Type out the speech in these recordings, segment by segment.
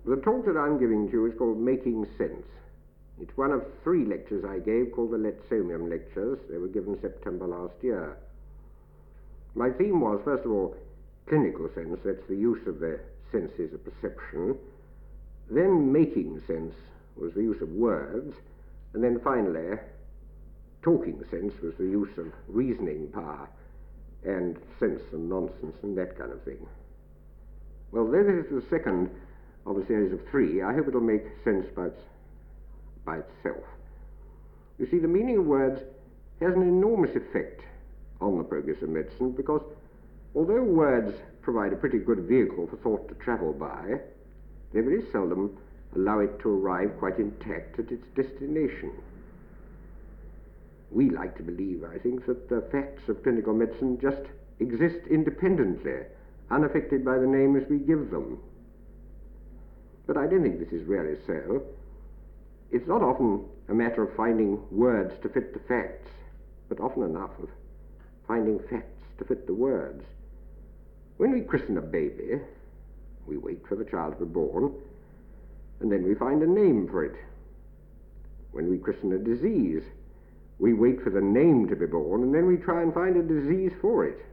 The talk that I'm giving to you is called Making Sense. It's one of 3 lectures I gave called the Letsomium Lectures. They were given September last year. My theme was, first of all, clinical sense, that's the use of the senses of perception. Then making sense was the use of words. And then finally, talking sense was the use of reasoning power and sense and nonsense and that kind of thing. Well, though this is the second of a series of 3, I hope it'll make sense by itself. You see, the meaning of words has an enormous effect on the progress of medicine, because although words provide a pretty good vehicle for thought to travel by, they very seldom allow it to arrive quite intact at its destination. We like to believe, I think, that the facts of clinical medicine just exist independently, unaffected by the names we give them. But I don't think this is really so. It's not often a matter of finding words to fit the facts, but often enough of finding facts to fit the words. When we christen a baby, we wait for the child to be born, and then we find a name for it. When we christen a disease, we wait for the name to be born, and then we try and find a disease for it.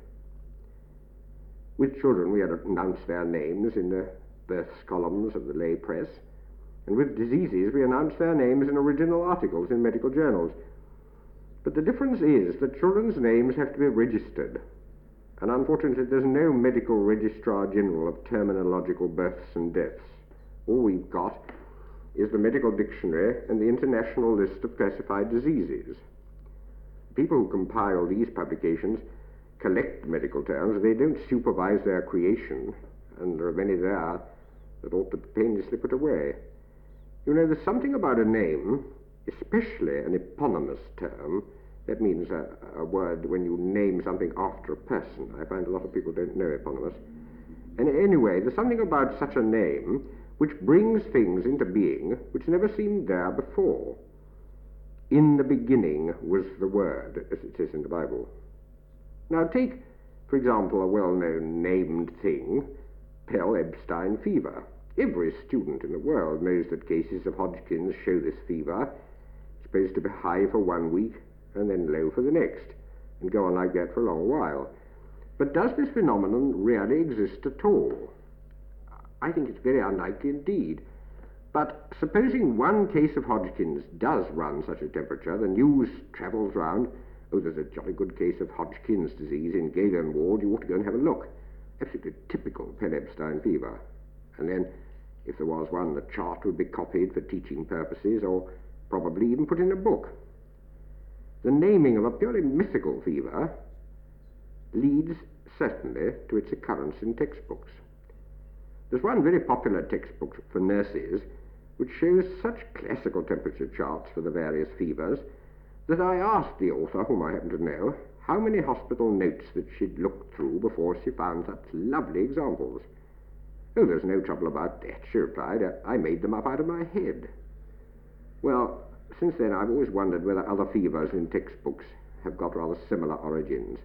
With children, we announce their names in the births columns of the lay press, and with diseases, we announce their names in original articles in medical journals. But the difference is that children's names have to be registered, and unfortunately there's no medical registrar general of terminological births and deaths. All we've got is the medical dictionary and the international list of classified diseases. People who compile these publications collect medical terms. They don't supervise their creation, and there are many there that ought to be painlessly put away. You know, there's something about a name, especially an eponymous term. That means a word when you name something after a person. I find a lot of people don't know eponymous. And anyway, there's something about such a name which brings things into being which never seemed there before. In the beginning was the Word, as it says in the Bible. Now take, for example, a well-known named thing, Pell-Epstein fever. Every student in the world knows that cases of Hodgkin's show this fever. It's supposed to be high for 1 week and then low for the next, and go on like that for a long while. But does this phenomenon really exist at all? I think it's very unlikely indeed. But supposing one case of Hodgkin's does run such a temperature, the news travels round, oh, there's a jolly good case of Hodgkin's disease in Galen Ward, you ought to go and have a look. Absolutely typical Pell-Epstein fever. And then, if there was one, the chart would be copied for teaching purposes, or probably even put in a book. The naming of a purely mythical fever leads certainly to its occurrence in textbooks. There's one very popular textbook for nurses which shows such classical temperature charts for the various fevers that I asked the author, whom I happen to know, how many hospital notes that she'd looked through before she found such lovely examples. Oh, there's no trouble about that, she replied. I made them up out of my head. Well, since then I've always wondered whether other fevers in textbooks have got rather similar origins.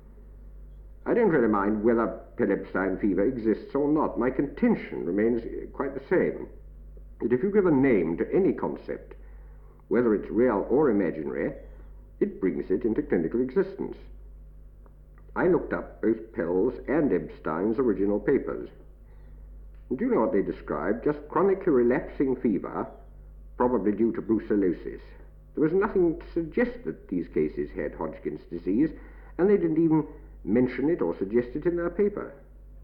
I don't really mind whether Pell-Epstein fever exists or not. My contention remains quite the same, that if you give a name to any concept, whether it's real or imaginary, it brings it into clinical existence. I looked up both Pell's and Epstein's original papers. And do you know what they described? Just chronically relapsing fever, probably due to brucellosis. There was nothing to suggest that these cases had Hodgkin's disease, and they didn't even mention it or suggest it in their paper.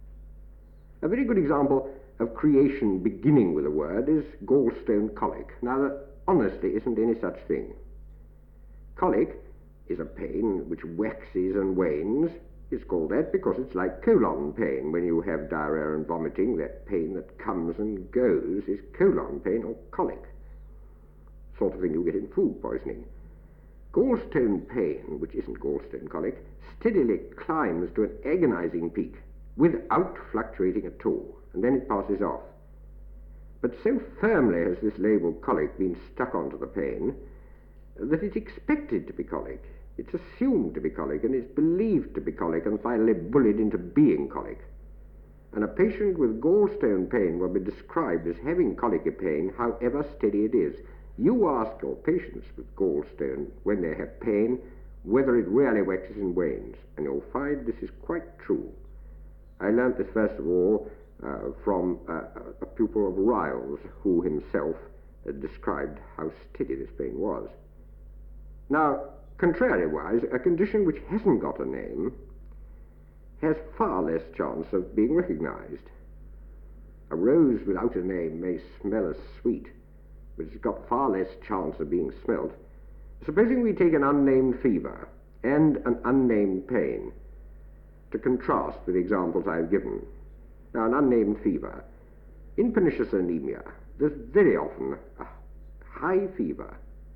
A very good example of creation beginning with a word is gallstone colic. Now, there honestly isn't any such thing. Colic is a pain which waxes and wanes. It's called that because it's like colon pain. When you have diarrhea and vomiting, that pain that comes and goes is colon pain or colic. Sort of thing you get in food poisoning. Gallstone pain, which isn't gallstone colic, steadily climbs to an agonizing peak without fluctuating at all, and then it passes off. But so firmly has this label colic been stuck onto the pain that it's expected to be colic, it's assumed to be colic, and it's believed to be colic, and finally bullied into being colic. and a patient with gallstone pain will be described as having colicky pain, however steady it is. You ask your patients with gallstone when they have pain whether it really waxes and wanes, and you'll find this is quite true. I learnt this first of all from a pupil of Ryle's, who himself described how steady this pain was. Now, contrariwise, a condition which hasn't got a name has far less chance of being recognized. A rose without a name may smell as sweet, but it's got far less chance of being smelt. Supposing we take an unnamed fever and an unnamed pain to contrast with the examples I've given. Now, an unnamed fever. In pernicious anemia, there's very often a high fever.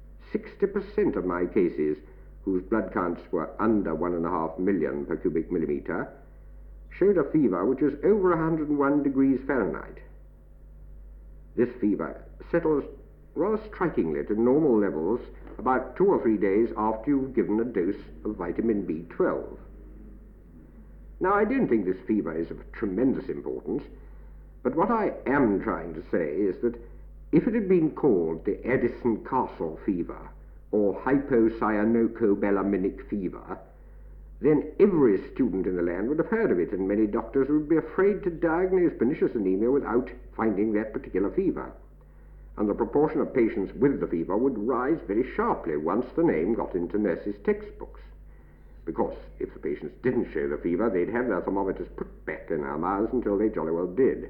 60% of my cases whose blood counts were under 1.5 million per cubic millimeter showed a fever which was over 101 degrees Fahrenheit. This fever settles rather strikingly to normal levels about 2 or 3 days after you've given a dose of vitamin B12. Now, I don't think this fever is of tremendous importance, but what I am trying to say is that if it had been called the Addison Castle fever or hypocyanocobalaminic fever, then every student in the land would have heard of it, and many doctors would be afraid to diagnose pernicious anemia without finding that particular fever. And the proportion of patients with the fever would rise very sharply once the name got into nurses' textbooks. Because if the patients didn't show the fever, they'd have their thermometers put back in their mouths until they jolly well did.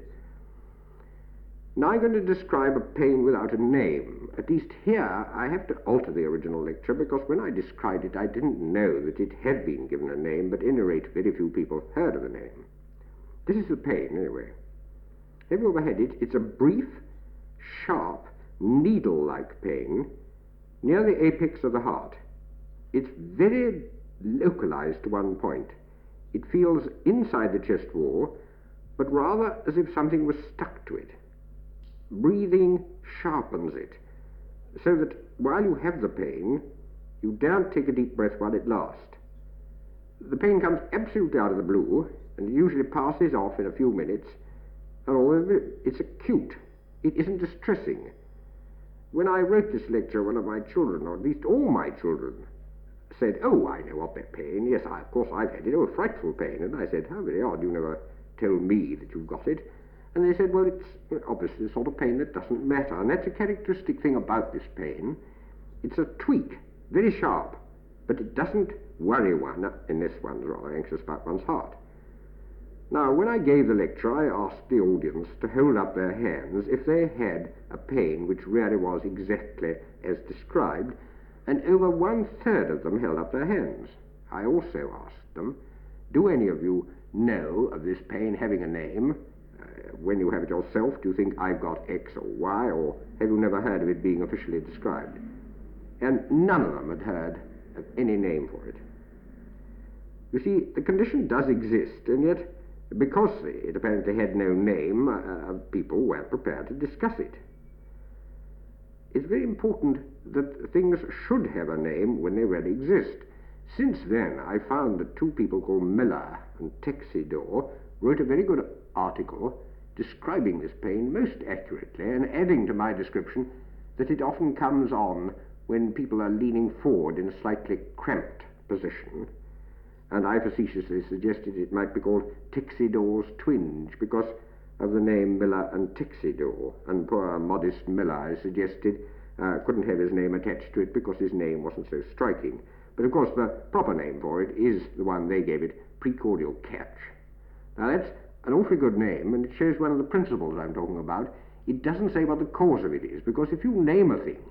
Now I'm going to describe a pain without a name. At least here I have to alter the original lecture, because when I described it I didn't know that it had been given a name, but at any rate very few people heard of the name. This is the pain anyway. Have you ever had it? It's a brief, sharp, needle-like pain near the apex of the heart. It's very localized to one point. It feels inside the chest wall, but rather as if something was stuck to it. Breathing sharpens it, so that while you have the pain, you daren't take a deep breath while it lasts. The pain comes absolutely out of the blue, and it usually passes off in a few minutes, and although it's acute, it isn't distressing. When I wrote this lecture, one of my children, or at least all my children, said, "Oh, I know of that pain. Yes, of course I've had it. Oh, a frightful pain." And I said, "How very odd, you never tell me that you've got it." And they said, "Well, it's obviously the sort of pain that doesn't matter." And that's a characteristic thing about this pain. It's a tweak, very sharp, but it doesn't worry one unless one's rather anxious about one's heart. Now, when I gave the lecture, I asked the audience to hold up their hands if they had a pain which really was exactly as described, and over 1/3 of them held up their hands. I also asked them, "Do any of you know of this pain having a name? When you have it yourself, do you think I've got X or Y, or have you never heard of it being officially described?" And none of them had heard of any name for it. You see, the condition does exist, and yet, because it apparently had no name, people weren't prepared to discuss it. It's very important that things should have a name when they really exist. Since then, I found that 2 people called Miller and Texidor wrote a very good article describing this pain most accurately, and adding to my description that it often comes on when people are leaning forward in a slightly cramped position. And I facetiously suggested it might be called Texidor's twinge, because of the name Miller and Texidor, and poor modest Miller, I suggested, couldn't have his name attached to it because his name wasn't so striking. But of course the proper name for it is the one they gave it, precordial catch. Now that's an awfully good name, and it shows one of the principles I'm talking about. It doesn't say what the cause of it is, because if you name a thing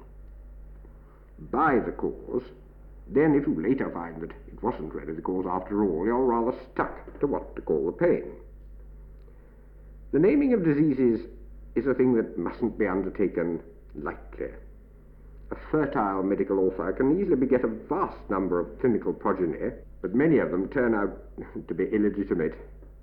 by the cause, then if you later find that it wasn't really the cause after all, you're rather stuck to what to call the pain. The naming of diseases is a thing that mustn't be undertaken lightly. A fertile medical author can easily beget a vast number of clinical progeny, but many of them turn out to be illegitimate,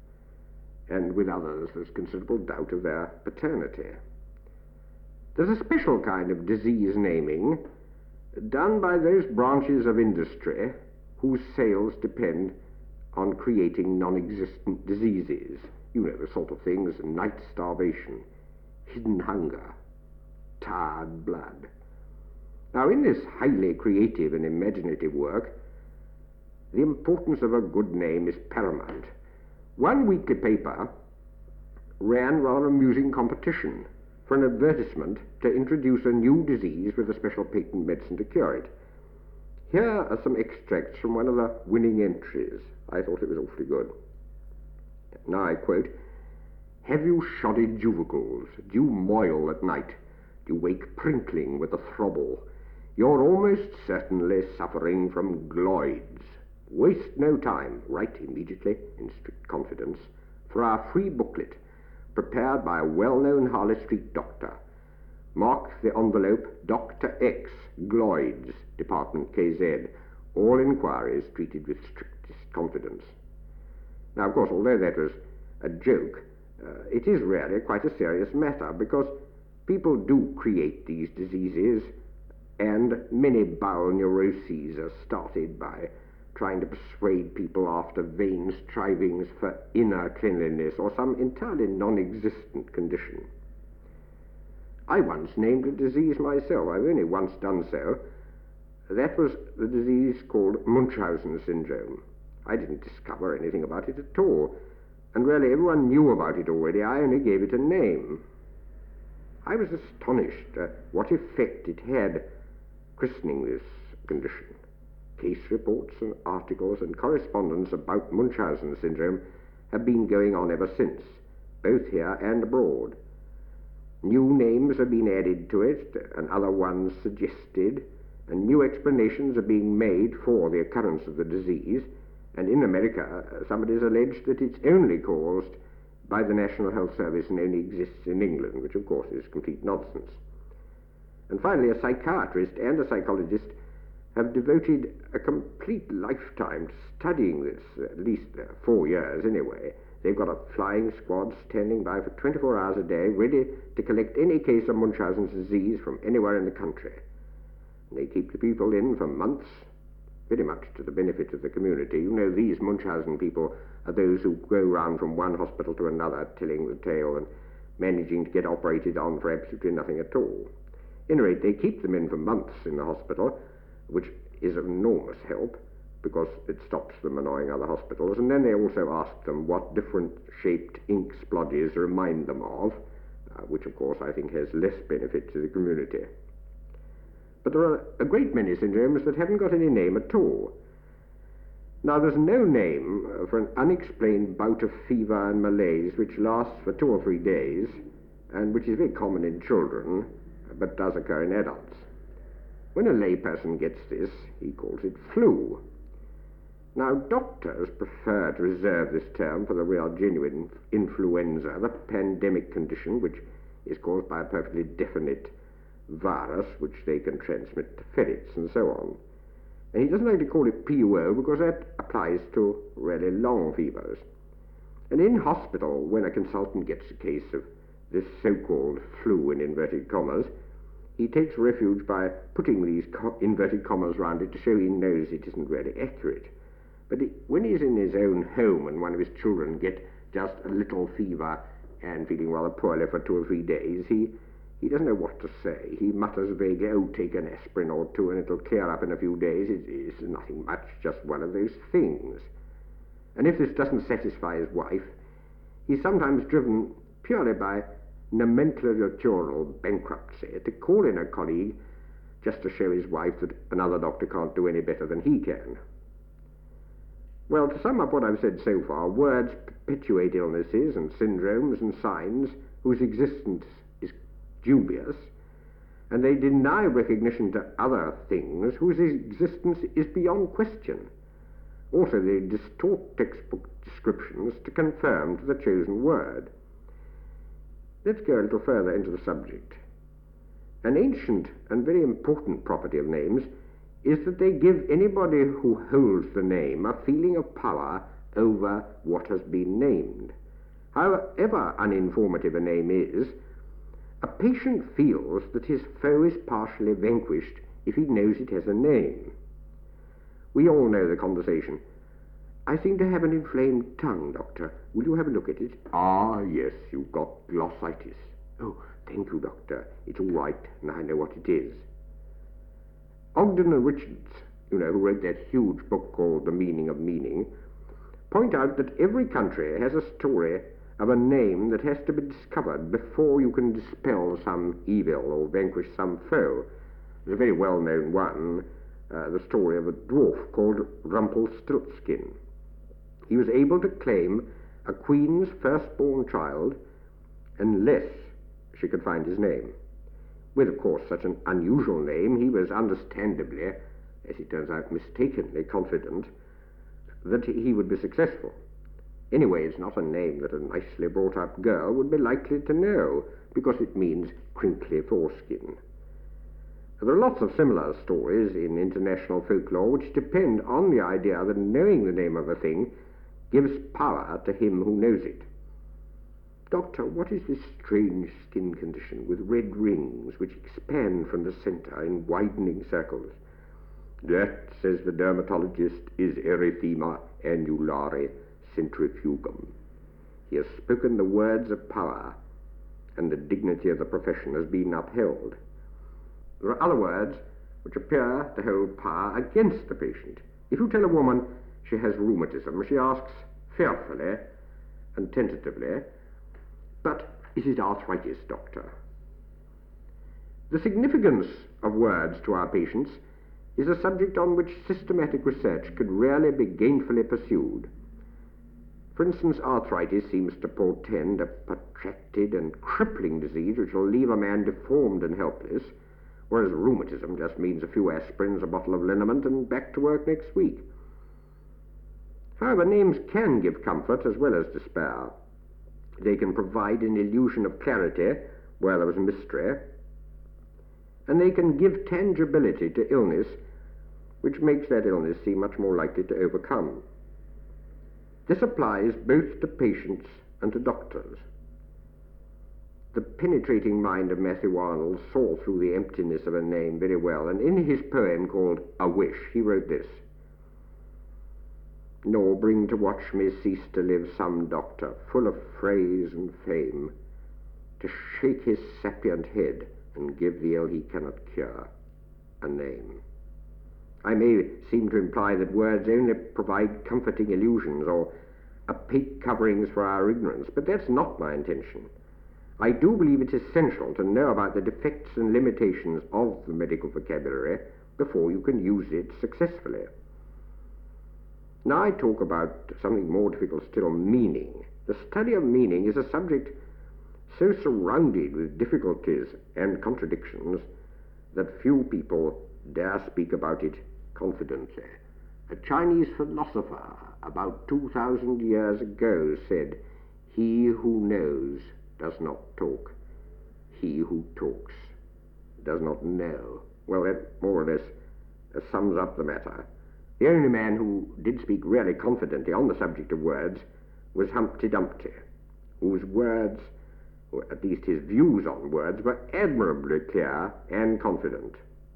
and with others there's considerable doubt of their paternity. There's a special kind of disease naming done by those branches of industry whose sales depend on creating non-existent diseases. You know the sort of things: night starvation, hidden hunger, tired blood. Now, in this highly creative and imaginative work, the importance of a good name is paramount. One weekly paper ran rather amusing competition for an advertisement to introduce a new disease with a special patent medicine to cure it. Here are some extracts from one of the winning entries. I thought it was awfully good. Now I quote, "Have you shoddy juvicles? Do you moil at night? Do you wake prinkling with a throbble? You're almost certainly suffering from gloids. Waste no time. Write immediately, in strict confidence, for our free booklet, prepared by a well-known Harley Street doctor. Mark the envelope Dr. X, Gloids, Department KZ. All inquiries treated with strictest confidence." Now, of course, although that was a joke, it is really quite a serious matter, because people do create these diseases, and many bowel neuroses are started by trying to persuade people after vain strivings for inner cleanliness or some entirely non-existent condition. I once named a disease myself. I've only once done so. That was the disease called Munchausen syndrome. I didn't discover anything about it at all, and really everyone knew about it already. I only gave it a name. I was astonished at what effect it had christening this condition. Case reports and articles and correspondence about Munchausen syndrome have been going on ever since, both here and abroad. New names have been added to it, and other ones suggested, and new explanations are being made for the occurrence of the disease, and in America somebody has alleged that it's only caused by the National Health Service and only exists in England, which of course is complete nonsense. And finally, a psychiatrist and a psychologist have devoted a complete lifetime to studying this, at least 4 years anyway. They've got a flying squad standing by for 24 hours a day, ready to collect any case of Munchausen's disease from anywhere in the country. And they keep the people in for months, very much to the benefit of the community. You know, these Munchausen people are those who go round from one hospital to another telling the tale and managing to get operated on for absolutely nothing at all. At any rate, they keep them in for months in the hospital, which is of enormous help because it stops them annoying other hospitals, and then they also ask them what different shaped ink splodges remind them of, which of course I think has less benefit to the community. But there are a great many syndromes that haven't got any name at all. Now, there's no name for an unexplained bout of fever and malaise which lasts for 2 or 3 days, and which is very common in children, but does occur in adults. When a layperson gets this, he calls it flu. Now, doctors prefer to reserve this term for the real genuine influenza, the pandemic condition, which is caused by a perfectly definite virus which they can transmit to ferrets and so on. And he doesn't like to call it PUO because that applies to really long fevers. And in hospital, when a consultant gets a case of this so-called flu in inverted commas, he takes refuge by putting these inverted commas round it to show he knows it isn't really accurate. But when he's in his own home and one of his children get just a little fever and feeling rather poorly for 2 or 3 days, he doesn't know what to say. He mutters vaguely, "Oh, take an aspirin or 2 and it'll clear up in a few days. It's nothing much, just one of those things." And if this doesn't satisfy his wife, he's sometimes driven purely by nomenclatural bankruptcy to call in a colleague just to show his wife that another doctor can't do any better than he can. Well, to sum up what I've said so far, words perpetuate illnesses and syndromes and signs whose existence is dubious, and they deny recognition to other things whose existence is beyond question. Also, they distort textbook descriptions to conform to the chosen word. Let's go a little further into the subject. An ancient and very important property of names is that they give anybody who holds the name a feeling of power over what has been named. However uninformative a name is, a patient feels that his foe is partially vanquished if he knows it has a name. We all know the conversation. I seem to have an inflamed tongue, Doctor. Will you have a look at it? Ah, yes, you've got glossitis. Oh, thank you, Doctor. It's all right, and I know what it is. Ogden and Richards, who wrote that huge book called The Meaning of Meaning, point out that every country has a story of a name that has to be discovered before you can dispel some evil or vanquish some foe. There's a very well-known one, the story of a dwarf called Rumpelstiltskin. He was able to claim a queen's firstborn child unless she could find his name. With, of course, such an unusual name, he was understandably, as it turns out mistakenly, confident that he would be successful. Anyway, it's not a name that a nicely brought-up girl would be likely to know, because it means crinkly foreskin. There are lots of similar stories in international folklore which depend on the idea that knowing the name of a thing gives power to him who knows it. Doctor, what is this strange skin condition with red rings which expand from the center in widening circles? That, says the dermatologist, is erythema annulare centrifugum. He has spoken the words of power, and the dignity of the profession has been upheld. There are other words which appear to hold power against the patient. If you tell a woman she has rheumatism, she asks fearfully and tentatively, "But is it arthritis, doctor?" The significance of words to our patients is a subject on which systematic research could rarely be gainfully pursued. For instance, arthritis seems to portend a protracted and crippling disease which will leave a man deformed and helpless, whereas rheumatism just means a few aspirins, a bottle of liniment, and back to work next week. However, names can give comfort as well as despair. They can provide an illusion of clarity where there was mystery, and they can give tangibility to illness, which makes that illness seem much more likely to overcome. This applies both to patients and to doctors. The penetrating mind of Matthew Arnold saw through the emptiness of a name very well, and in his poem called A Wish, he wrote this: "Nor bring to watch me cease to live some doctor, full of phrase and fame, to shake his sapient head and give the ill he cannot cure a name." I may seem to imply that words only provide comforting illusions or opaque coverings for our ignorance, but that's not my intention. I do believe it's essential to know about the defects and limitations of the medical vocabulary before you can use it successfully. Now I talk about something more difficult still, meaning. The study of meaning is a subject so surrounded with difficulties and contradictions that few people dare speak about it confidently. A Chinese philosopher about 2,000 years ago said, "He who knows does not talk. He who talks does not know." Well, that more or less sums up the matter. The only man who did speak really confidently on the subject of words was Humpty Dumpty, whose words, or at least his views on words, were admirably clear and confident.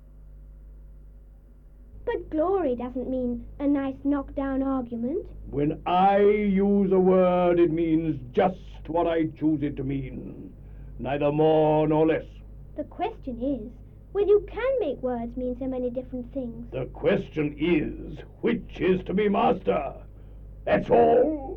But glory doesn't mean a nice knock-down argument. When I use a word, it means just what I choose it to mean, neither more nor less. The question is, well, you can make words mean so many different things. The question is, which is to be master? That's all.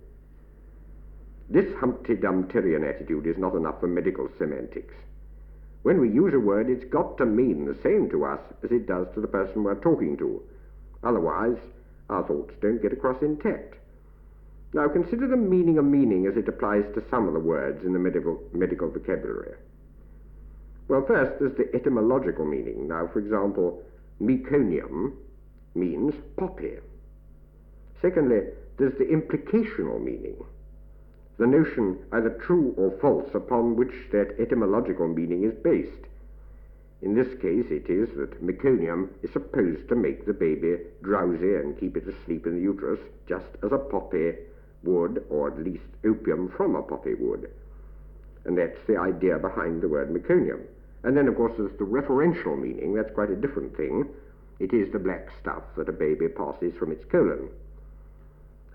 This Humpty Dumpterian attitude is not enough for medical semantics. When we use a word, it's got to mean the same to us as it does to the person we're talking to. Otherwise, our thoughts don't get across intact. Now, consider the meaning of meaning as it applies to some of the words in the medical vocabulary. Well, first, there's the etymological meaning. Now, for example, meconium means poppy. Secondly, there's the implicational meaning, the notion, either true or false, upon which that etymological meaning is based. In this case, it is that meconium is supposed to make the baby drowsy and keep it asleep in the uterus, just as a poppy would, or at least opium from a poppy would. And that's the idea behind the word meconium. And then, of course, there's the referential meaning. That's quite a different thing. It is the black stuff that a baby passes from its colon.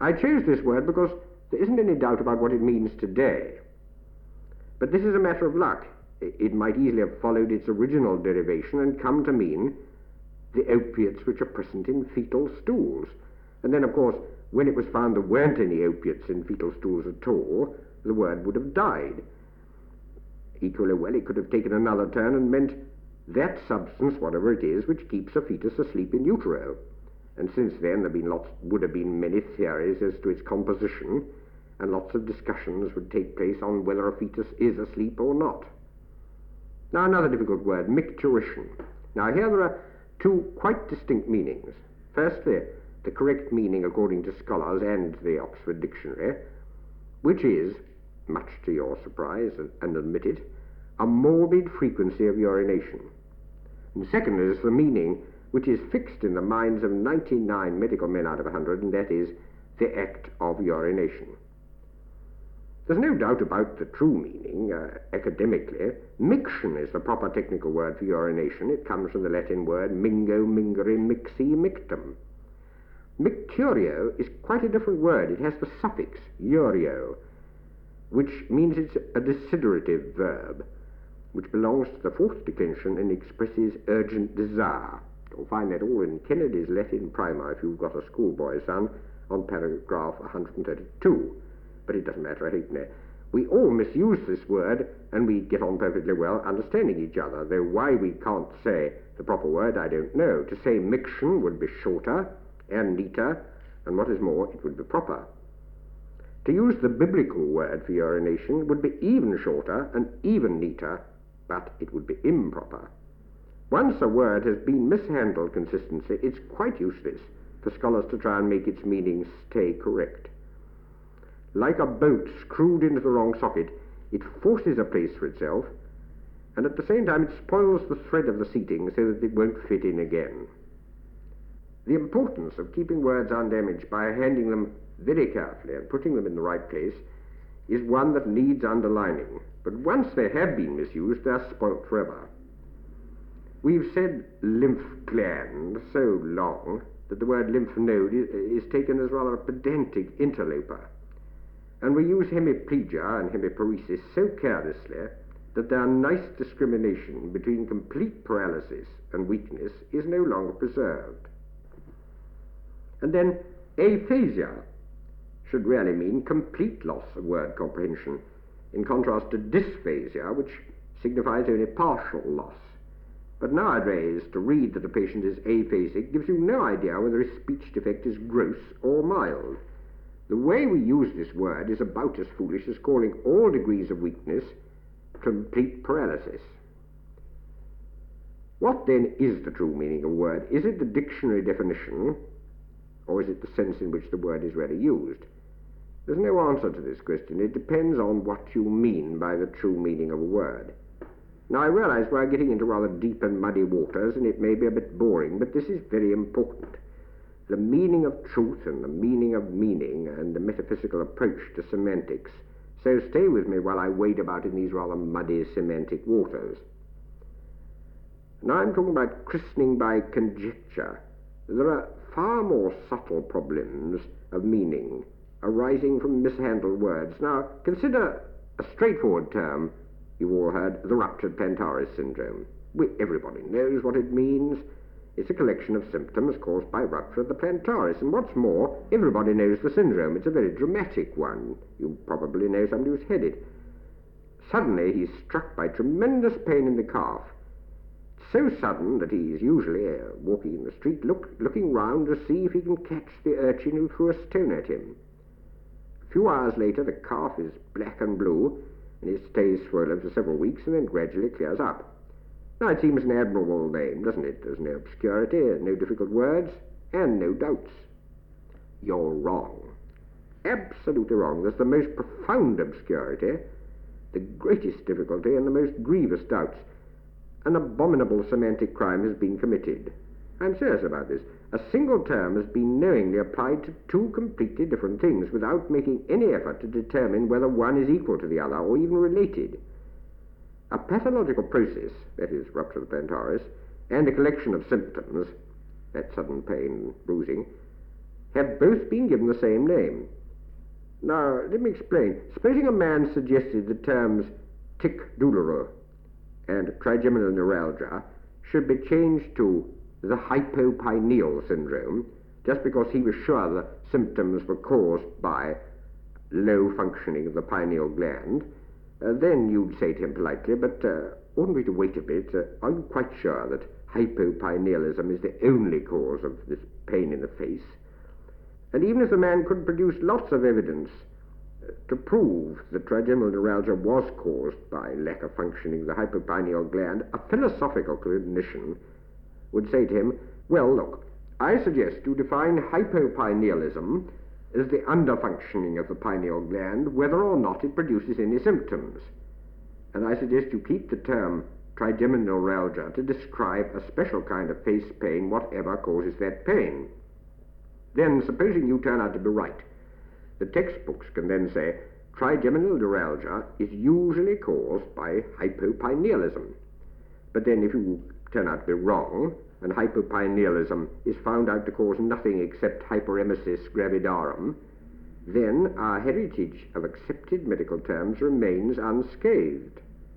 I chose this word because there isn't any doubt about what it means today. But this is a matter of luck. It might easily have followed its original derivation and come to mean the opiates which are present in fetal stools. And then, of course, when it was found there weren't any opiates in fetal stools at all, the word would have died. Equally well, it could have taken another turn and meant that substance, whatever it is, which keeps a fetus asleep in utero. And since then, would have been many theories as to its composition, and lots of discussions would take place on whether a fetus is asleep or not. Now, another difficult word, micturition. Now, here there are two quite distinct meanings. Firstly, the correct meaning according to scholars and the Oxford Dictionary, which is, much to your surprise and admit it, a morbid frequency of urination. And second is the meaning which is fixed in the minds of 99 medical men out of 100, and that is the act of urination. There's no doubt about the true meaning. Academically, miction is the proper technical word for urination. It comes from the Latin word mingo, mingere, mixi, mictum. Micturio is quite a different word. It has the suffix urio, which means it's a desiderative verb, which belongs to the fourth declension and expresses urgent desire. You'll find that all in Kennedy's Latin Primer, if you've got a schoolboy son, on paragraph 132. But it doesn't matter, I think. We all misuse this word, and we get on perfectly well understanding each other, though why we can't say the proper word, I don't know. To say miction would be shorter and neater, and what is more, it would be proper. To use the biblical word for urination would be even shorter and even neater, but it would be improper. Once a word has been mishandled consistently, it's quite useless for scholars to try and make its meaning stay correct. Like a bolt screwed into the wrong socket, it forces a place for itself, and at the same time it spoils the thread of the seating so that it won't fit in again. The importance of keeping words undamaged by handling them very carefully and putting them in the right place is one that needs underlining, but once they have been misused, they're spoilt forever. We've said lymph gland so long that the word lymph node is taken as rather a pedantic interloper, and we use hemiplegia and hemiparesis so carelessly that their nice discrimination between complete paralysis and weakness is no longer preserved. And then aphasia should really mean complete loss of word comprehension, in contrast to dysphasia, which signifies only partial loss. But nowadays, to read that a patient is aphasic gives you no idea whether his speech defect is gross or mild. The way we use this word is about as foolish as calling all degrees of weakness complete paralysis. What then is the true meaning of a word? Is it the dictionary definition, or is it the sense in which the word is really used? There's no answer to this question. It depends on what you mean by the true meaning of a word. Now, I realize we're getting into rather deep and muddy waters, and it may be a bit boring, but this is very important. The meaning of truth and the meaning of meaning and the metaphysical approach to semantics. So stay with me while I wade about in these rather muddy semantic waters. Now I'm talking about christening by conjecture. There are far more subtle problems of meaning arising from mishandled words. Now, consider a straightforward term you've all heard, the ruptured plantaris syndrome. Everybody knows what it means. It's a collection of symptoms caused by rupture of the plantaris, and what's more, everybody knows the syndrome. It's a very dramatic one. You probably know somebody who's had it. Suddenly he's struck by tremendous pain in the calf. So sudden that he's usually walking in the street looking round to see if he can catch the urchin who threw a stone at him. A few hours later the calf is black and blue, and it stays swollen for several weeks and then gradually clears up. Now it seems an admirable name, doesn't it? There's no obscurity, no difficult words, and no doubts. You're wrong. Absolutely wrong. There's the most profound obscurity, the greatest difficulty, and the most grievous doubts. An abominable semantic crime has been committed. I'm serious about this. A single term has been knowingly applied to two completely different things without making any effort to determine whether one is equal to the other or even related. A pathological process, that is, rupture of the plantaris, and a collection of symptoms, that sudden pain and bruising, have both been given the same name. Now, let me explain. Supposing a man suggested the terms tic douloureux and trigeminal neuralgia should be changed to the hypopineal syndrome, just because he was sure the symptoms were caused by low functioning of the pineal gland, then you'd say to him politely, but oughtn't we to wait a bit? Are you quite sure that hypopinealism is the only cause of this pain in the face? And even if the man could produce lots of evidence to prove that trigeminal neuralgia was caused by lack of functioning of the hypopineal gland, a philosophical clinician would say to him, well, look, I suggest you define hypopinealism as the underfunctioning of the pineal gland, whether or not it produces any symptoms. And I suggest you keep the term trigeminal neuralgia to describe a special kind of face pain, whatever causes that pain. Then, supposing you turn out to be right, the textbooks can then say trigeminal neuralgia is usually caused by hypopinealism. But then if you turn out to be wrong, and hypopinealism is found out to cause nothing except hyperemesis gravidarum, then our heritage of accepted medical terms remains unscathed.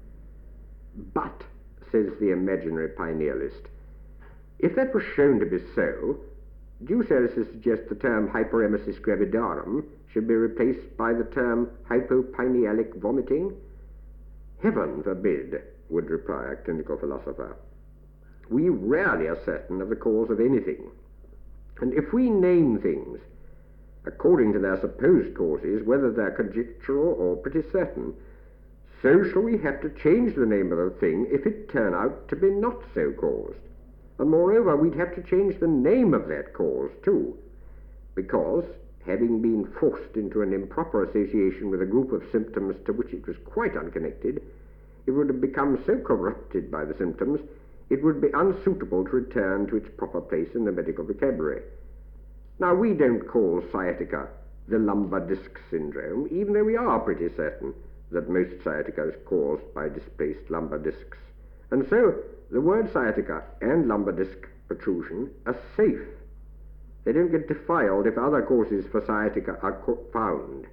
But, says the imaginary pinealist, if that was shown to be so, do you seriously suggest the term hyperemesis gravidarum should be replaced by the term hypopinealic vomiting? Heaven forbid, would reply a clinical philosopher. We rarely are certain of the cause of anything. And if we name things according to their supposed causes, whether they're conjectural or pretty certain, so shall we have to change the name of a thing if it turn out to be not so caused. And moreover, we'd have to change the name of that cause too, because, having been forced into an improper association with a group of symptoms to which it was quite unconnected, it would have become so corrupted by the symptoms, it would be unsuitable to return to its proper place in the medical vocabulary. Now, we don't call sciatica the lumbar disc syndrome, even though we are pretty certain that most sciatica is caused by displaced lumbar discs. And so, the word sciatica and lumbar disc protrusion are safe. They don't get defiled if other causes for sciatica are found,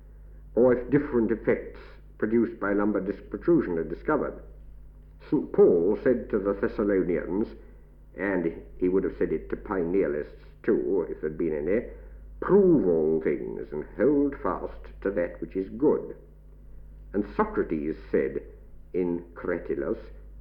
or if different effects produced by lumbar disc protrusion are discovered. St. Paul said to the Thessalonians, and he would have said it to pinealists too, if there'd been any, prove all things and hold fast to that which is good. And Socrates said in Cratylus,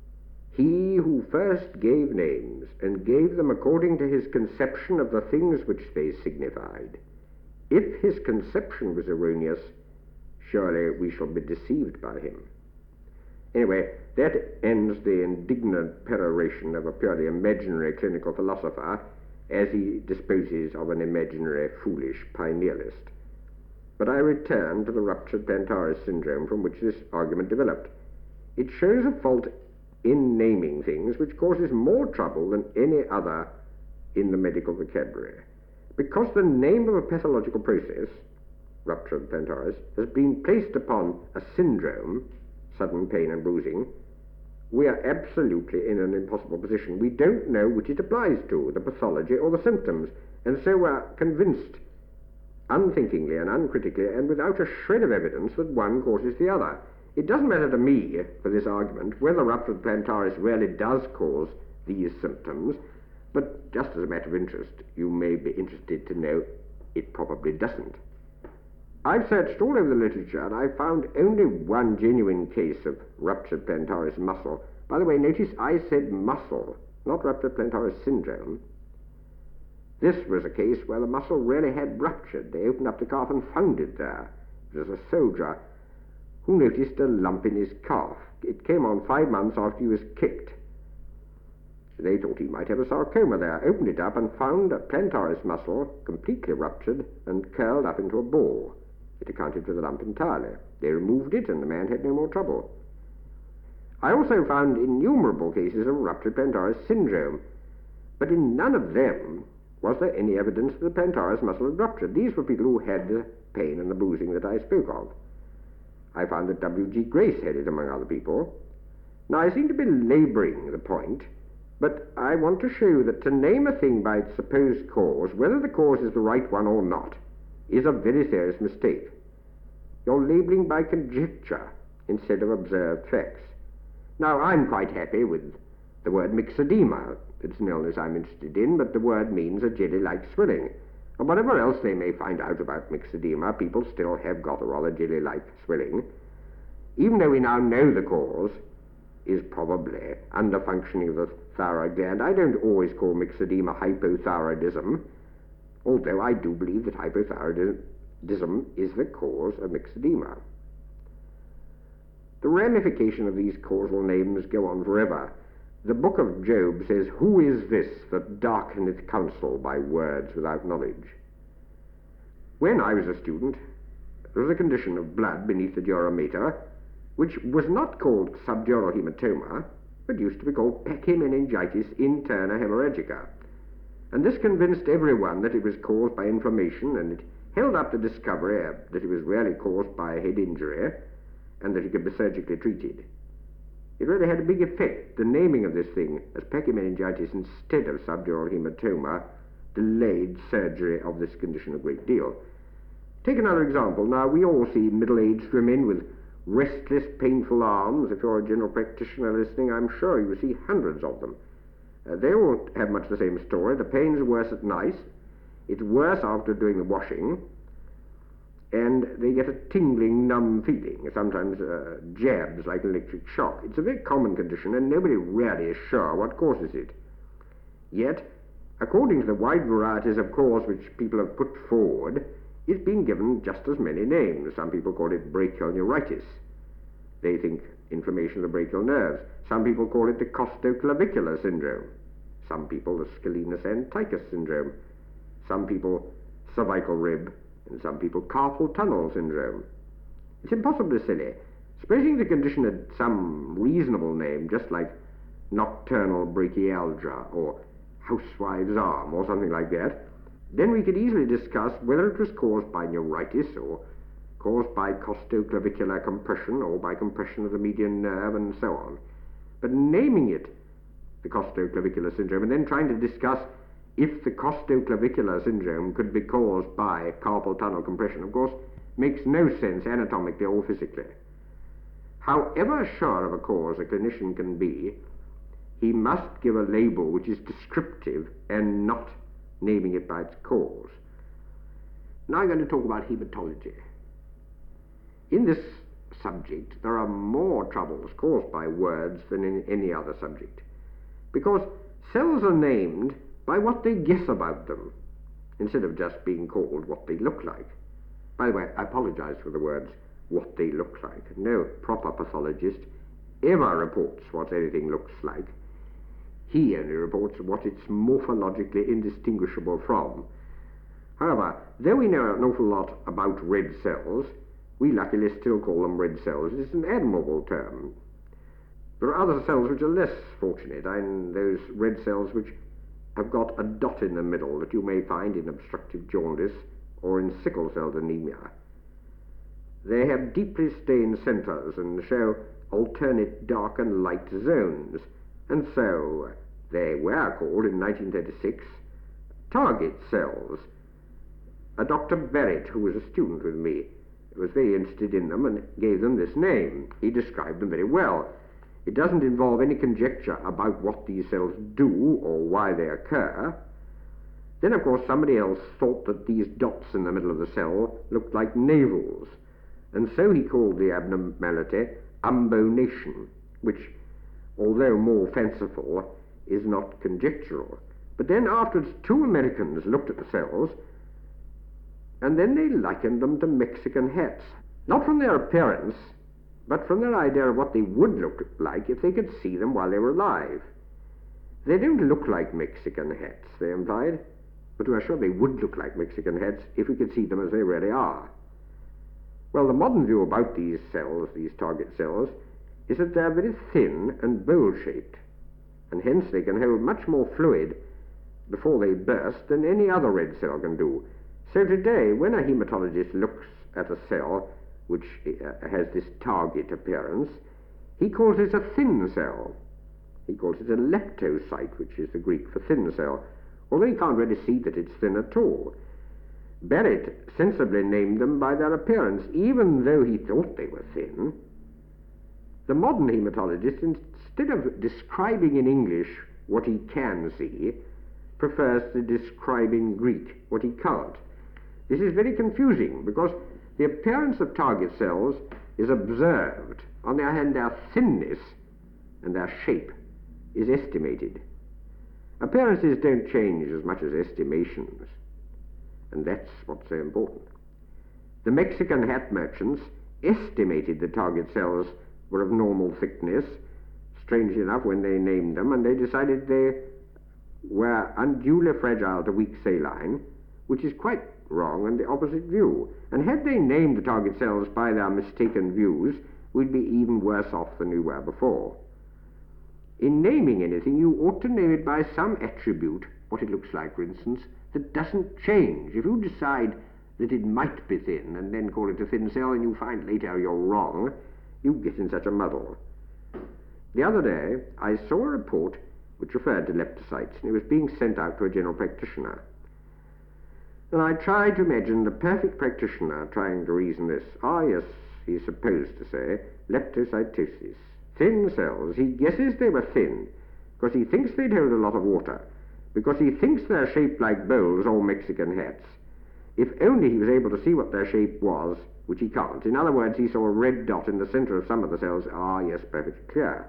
he who first gave names, and gave them according to his conception of the things which they signified, if his conception was erroneous, surely we shall be deceived by him. Anyway, that ends the indignant peroration of a purely imaginary clinical philosopher as he disposes of an imaginary foolish pinealist. But I return to the ruptured plantaris syndrome from which this argument developed. It shows a fault in naming things which causes more trouble than any other in the medical vocabulary. Because the name of a pathological process, ruptured plantaris, has been placed upon a syndrome, sudden pain and bruising, we are absolutely in an impossible position. We don't know which it applies to, the pathology or the symptoms, and so we're convinced unthinkingly and uncritically and without a shred of evidence that one causes the other. It doesn't matter to me, for this argument, whether ruptured plantaris really does cause these symptoms, but just as a matter of interest, you may be interested to know it probably doesn't. I've searched all over the literature, and I've found only one genuine case of ruptured plantaris muscle. By the way, notice I said muscle, not ruptured plantaris syndrome. This was a case where the muscle really had ruptured. They opened up the calf and found it there. It was a soldier who noticed a lump in his calf. It came on 5 months after he was kicked. They thought he might have a sarcoma there, opened it up and found a plantaris muscle completely ruptured and curled up into a ball. It accounted for the lump entirely. They removed it and the man had no more trouble. I also found innumerable cases of ruptured plantaris syndrome, but in none of them was there any evidence that the plantaris muscle had ruptured. These were people who had the pain and the bruising that I spoke of. I found that W.G. Grace had it, among other people. Now, I seem to be labouring the point, But I want to show you that to name a thing by its supposed cause, whether the cause is the right one or not, is a very serious mistake. You're labelling by conjecture instead of observed facts. Now, I'm quite happy with the word myxedema. It's an illness I'm interested in, but the word means a jelly-like swelling. And whatever else they may find out about myxedema, people still have got a rather jelly-like swelling. Even though we now know the cause is probably underfunctioning of the thyroid gland, I don't always call myxedema hypothyroidism, although I do believe that hypothyroidism is the cause of myxedema. The ramification of these causal names go on forever. The book of Job says, "Who is this that darkeneth counsel by words without knowledge?" When I was a student, there was a condition of blood beneath the dura mater, which was not called subdural hematoma, but used to be called pachymeningitis interna hemorrhagica. And this convinced everyone that it was caused by inflammation, and it held up the discovery that it was really caused by a head injury, and that it could be surgically treated. It really had a big effect. The naming of this thing as pachymeningitis instead of subdural hematoma delayed surgery of this condition a great deal. Take another example. Now, we all see middle-aged women with restless, painful arms. If you're a general practitioner listening, I'm sure you see hundreds of them. They all have much the same story. The pains are worse at night. It's worse after doing the washing. And they get a tingling, numb feeling, sometimes jabs like an electric shock. It's a very common condition, and nobody really is sure what causes it. Yet, according to the wide varieties of cause which people have put forward, it's been given just as many names. Some people call it brachial neuritis. They think inflammation of the brachial nerves. Some people call it the costoclavicular syndrome. Some people the scalenus-anticus syndrome. Some people cervical rib, and some people carpal tunnel syndrome. It's impossibly silly. Supposing the condition had some reasonable name, just like nocturnal brachialgia or housewife's arm or something like that, then we could easily discuss whether it was caused by neuritis or caused by costoclavicular compression or by compression of the median nerve and so on. But naming it the costoclavicular syndrome and then trying to discuss if the costoclavicular syndrome could be caused by carpal tunnel compression, of course, makes no sense anatomically or physically. However sure of a cause a clinician can be, he must give a label which is descriptive and not naming it by its cause. Now I'm going to talk about hematology. In this subject, there are more troubles caused by words than in any other subject, because cells are named by what they guess about them, instead of just being called what they look like. By the way, I apologize for the words, what they look like. No proper pathologist ever reports what anything looks like. He only reports what it's morphologically indistinguishable from. However, though we know an awful lot about red cells, we luckily still call them red cells. It's an admirable term. There are other cells which are less fortunate, and those red cells which have got a dot in the middle that you may find in obstructive jaundice or in sickle cell anemia. They have deeply stained centers and show alternate dark and light zones, and so they were called in 1936 target cells. Dr. Barrett, who was a student with me, was very interested in them and gave them this name. He described them very well. It doesn't involve any conjecture about what these cells do or why they occur. Then, of course, somebody else thought that these dots in the middle of the cell looked like navels, and so he called the abnormality umbonation, which, although more fanciful, is not conjectural. But then afterwards, two Americans looked at the cells, and then they likened them to Mexican hats, not from their appearance, but from their idea of what they would look like if they could see them while they were alive. They don't look like Mexican hats, they implied, but we are sure they would look like Mexican hats if we could see them as they really are. Well, the modern view about these cells, these target cells, is that they are very thin and bowl-shaped, and hence they can hold much more fluid before they burst than any other red cell can do. So today, when a hematologist looks at a cell which has this target appearance, he calls it a thin cell. He calls it a leptocyte, which is the Greek for thin cell, although he can't really see that it's thin at all. Barrett sensibly named them by their appearance, even though he thought they were thin. The modern hematologist, instead of describing in English what he can see, prefers to describe in Greek what he can't. This is very confusing, because the appearance of target cells is observed. On the other hand, their thinness and their shape is estimated. Appearances don't change as much as estimations, and that's what's so important. The Mexican hat merchants estimated the target cells were of normal thickness, strangely enough, when they named them, and they decided they were unduly fragile to weak saline, which is quite wrong and the opposite view. And had they named the target cells by their mistaken views, we'd be even worse off than we were before. In naming anything, you ought to name it by some attribute, what it looks like, for instance, that doesn't change. If you decide that it might be thin and then call it a thin cell and you find later you're wrong, you get in such a muddle. The other day, I saw a report which referred to leptocytes, and it was being sent out to a general practitioner. And I tried to imagine the perfect practitioner trying to reason this. Ah, yes, he's supposed to say, leptocytosis. Thin cells. He guesses they were thin, because he thinks they'd hold a lot of water, because he thinks they're shaped like bowls or Mexican hats. If only he was able to see what their shape was, which he can't. In other words, he saw a red dot in the center of some of the cells. Ah, yes, perfectly clear.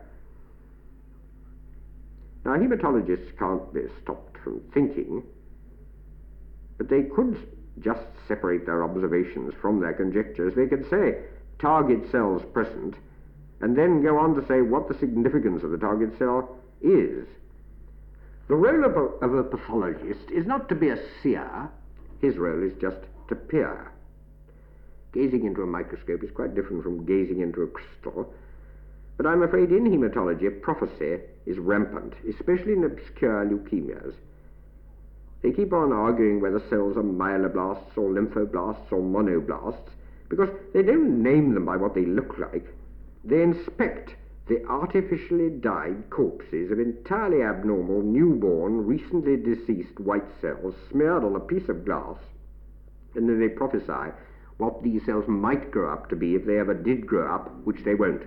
Now, hematologists can't be stopped from thinking, but they could just separate their observations from their conjectures. They could say target cells present, and then go on to say what the significance of the target cell is. The role of a pathologist is not to be a seer. His role is just to peer. Gazing into a microscope is quite different from gazing into a crystal, but I'm afraid in hematology prophecy is rampant, especially in obscure leukemias. They keep on arguing whether cells are myeloblasts or lymphoblasts or monoblasts, because they don't name them by what they look like. They inspect the artificially dyed corpses of entirely abnormal, newborn, recently deceased white cells smeared on a piece of glass, and then they prophesy what these cells might grow up to be if they ever did grow up, which they won't.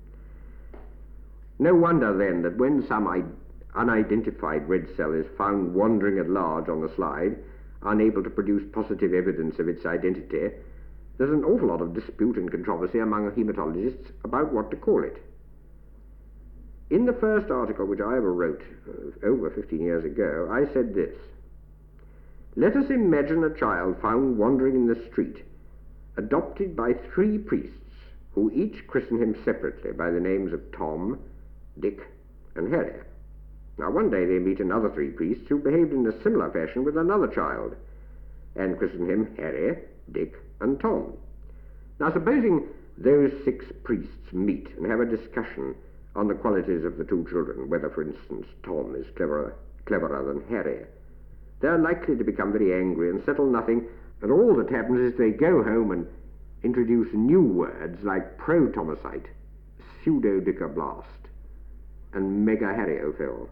No wonder, then, that when some unidentified red cell is found wandering at large on the slide, unable to produce positive evidence of its identity, there's an awful lot of dispute and controversy among hematologists about what to call it. In the first article which I ever wrote, over 15 years ago, I said this: "Let us imagine a child found wandering in the street, adopted by 3 priests, who each christen him separately by the names of Tom, Dick, and Harry. Now, one day they meet another 3 priests who behaved in a similar fashion with another child, and christen him Harry, Dick, and Tom. Now, supposing those 6 priests meet and have a discussion on the qualities of the 2 children, whether, for instance, Tom is cleverer than Harry, they're likely to become very angry and settle nothing, and all that happens is they go home and introduce new words like protomocyte, pseudodickerblast, and megaharriophil.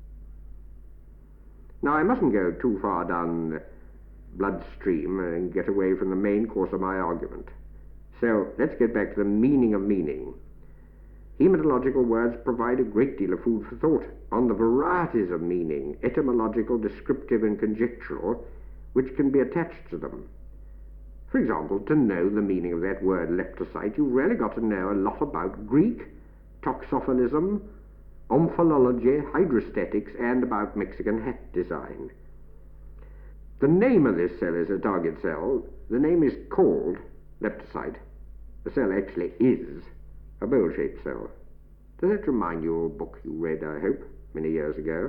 Now, I mustn't go too far down the bloodstream and get away from the main course of my argument. So let's get back to the meaning of meaning. Hematological words provide a great deal of food for thought on the varieties of meaning, etymological, descriptive, and conjectural, which can be attached to them. For example, to know the meaning of that word leptocyte, you've really got to know a lot about Greek, toxophilism, omphallology, hydrostatics, and about Mexican hat design. The name of this cell is a target cell. The name is called leptocyte. The cell actually is a bowl-shaped cell. Does that remind you of a book you read, I hope, many years ago?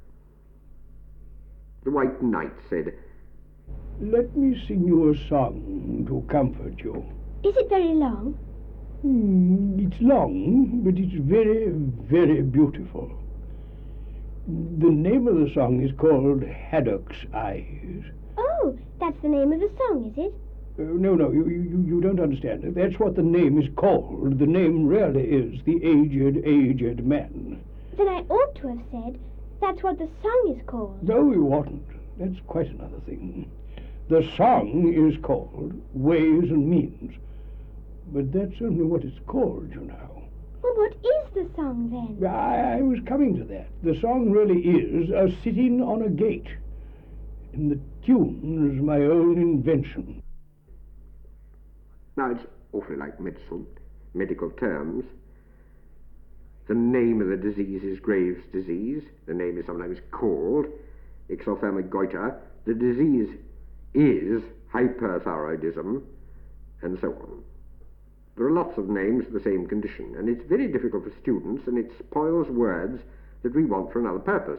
The White Knight said, "Let me sing you a song to comfort you." Is it very long? It's long, but it's very, very beautiful. The name of the song is called Haddock's Eyes. Oh, that's the name of the song, is it? No, you don't understand. That's what the name is called. The name really is The Aged Man. Then I ought to have said, that's what the song is called. No, you oughtn't. That's quite another thing. The song is called Ways and Means, but that's only what it's called, you know. Well, what is the song then? I was coming to that. The song really is a sitting on a gate, and the tune is my own invention. Now, it's awfully like medical terms. The name of the disease is Graves' disease. The name is sometimes called exophthalmic goiter. The disease is hyperthyroidism, and so on. There are lots of names for the same condition, and it's very difficult for students, and it spoils words that we want for another purpose.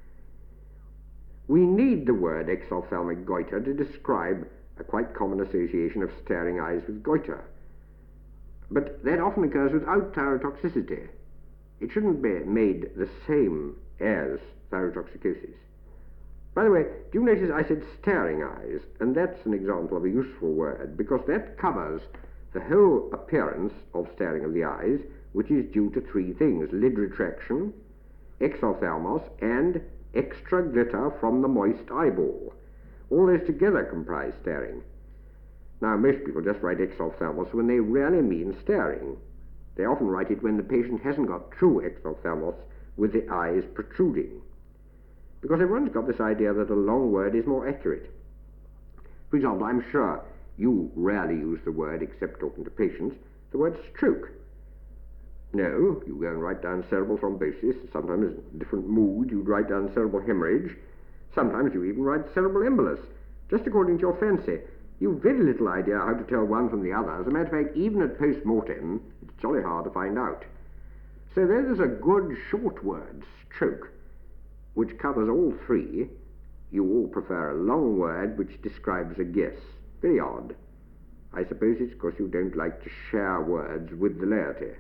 We need the word exophthalmic goiter to describe a quite common association of staring eyes with goiter. But that often occurs without thyrotoxicity. It shouldn't be made the same as thyrotoxicosis. By the way, do you notice I said staring eyes, and that's an example of a useful word, because that covers the whole appearance of staring of the eyes, which is due to three things: lid retraction, exophthalmos, and extra glitter from the moist eyeball. All those together comprise staring. Now, most people just write exophthalmos when they really mean staring. They often write it when the patient hasn't got true exophthalmos with the eyes protruding, because everyone's got this idea that a long word is more accurate. For example, I'm sure you rarely use the word, except talking to patients, the word stroke. No, you go and write down cerebral thrombosis. Sometimes in a different mood you'd write down cerebral hemorrhage. Sometimes you even write cerebral embolus, just according to your fancy. You've very little idea how to tell one from the other. As a matter of fact, even at post-mortem, it's jolly hard to find out. So there's a good short word, stroke, which covers all three. You all prefer a long word which describes a guess. Very odd. I suppose it's because you don't like to share words with the laity.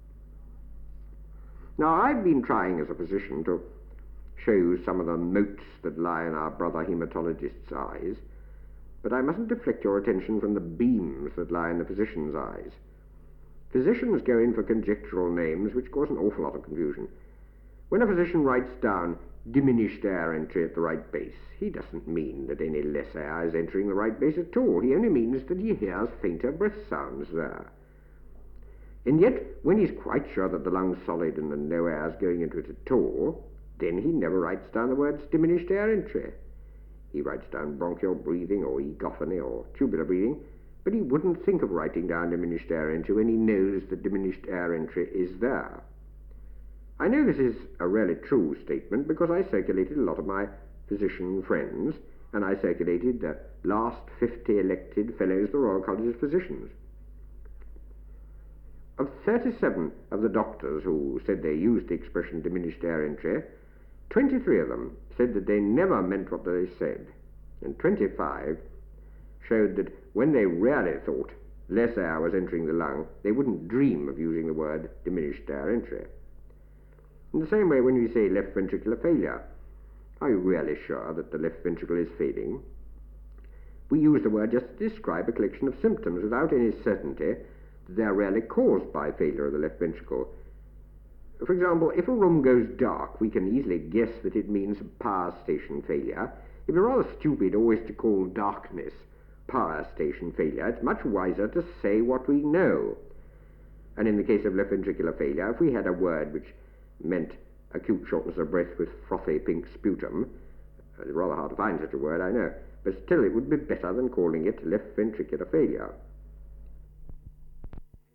Now, I've been trying as a physician to show you some of the motes that lie in our brother hematologist's eyes, but I mustn't deflect your attention from the beams that lie in the physician's eyes. Physicians go in for conjectural names which cause an awful lot of confusion. When a physician writes down diminished air entry at the right base, he doesn't mean that any less air is entering the right base at all. He only means that he hears fainter breath sounds there. And yet, when he's quite sure that the lung's solid and that no air is going into it at all, then he never writes down the words diminished air entry. He writes down bronchial breathing or egophony or tubular breathing, but he wouldn't think of writing down diminished air entry when he knows that diminished air entry is there. I know this is a really true statement because I circulated a lot of my physician friends, and I circulated the last 50 elected fellows of the Royal College of Physicians. Of 37 of the doctors who said they used the expression diminished air entry, 23 of them said that they never meant what they said, and 25 showed that when they really thought less air was entering the lung, they wouldn't dream of using the word diminished air entry. In the same way, when you say left ventricular failure, are you really sure that the left ventricle is failing? We use the word just to describe a collection of symptoms without any certainty that they are really caused by failure of the left ventricle. For example, if a room goes dark, we can easily guess that it means power station failure. It'd be rather stupid always to call darkness power station failure. It's much wiser to say what we know. And in the case of left ventricular failure, if we had a word which meant acute shortness of breath with frothy pink sputum, it's rather hard to find such a word, I know, but still it would be better than calling it left ventricular failure.